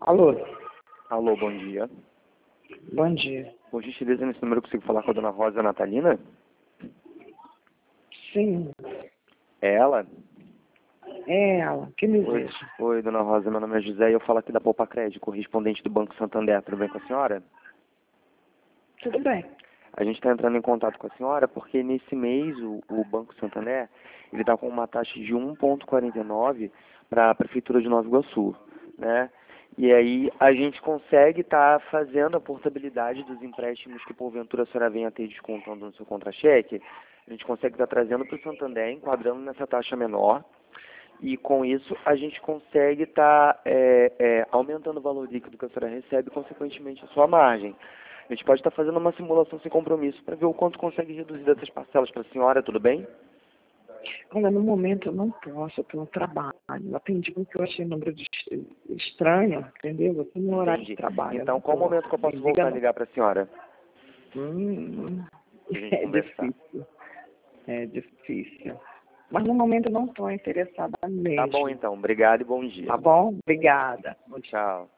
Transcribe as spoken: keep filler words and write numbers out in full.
Alô, Alô, bom dia. bom dia. Por gentileza, nesse número eu consigo falar com a dona Rosa Natalina? Sim, É ela? é ela. Que Oi, deseja? oi, dona Rosa, meu nome é José e eu falo aqui da Poupa Crédito, correspondente do Banco Santander. Tudo bem com a senhora? Tudo bem. A gente está entrando em contato com a senhora porque nesse mês o, o Banco Santander ele está com uma taxa de um vírgula quarenta e nove para a Prefeitura de Nova Iguaçu, né? E aí a gente consegue estar fazendo a portabilidade dos empréstimos que porventura a senhora venha a ter descontando no seu contra-cheque. A gente consegue estar trazendo para o Santander, enquadrando nessa taxa menor. E com isso a gente consegue estar é, é, aumentando o valor líquido que a senhora recebe e, consequentemente, a sua margem. A gente pode estar fazendo uma simulação sem compromisso para ver o quanto consegue reduzir dessas parcelas para a senhora, tudo bem? Olha, no momento eu não posso, eu estou no trabalho. Eu atendi porque eu achei o número de estranho, entendeu? Eu estou no horário de Entendi. trabalho. Então, qual o momento que eu posso voltar a ligar para a senhora? Hum, Para a gente é conversar. difícil. É difícil. Mas no momento eu não estou interessada Tá bom, mesmo. então. Obrigado e bom dia. Tá bom? Obrigada. Bom dia. Tchau.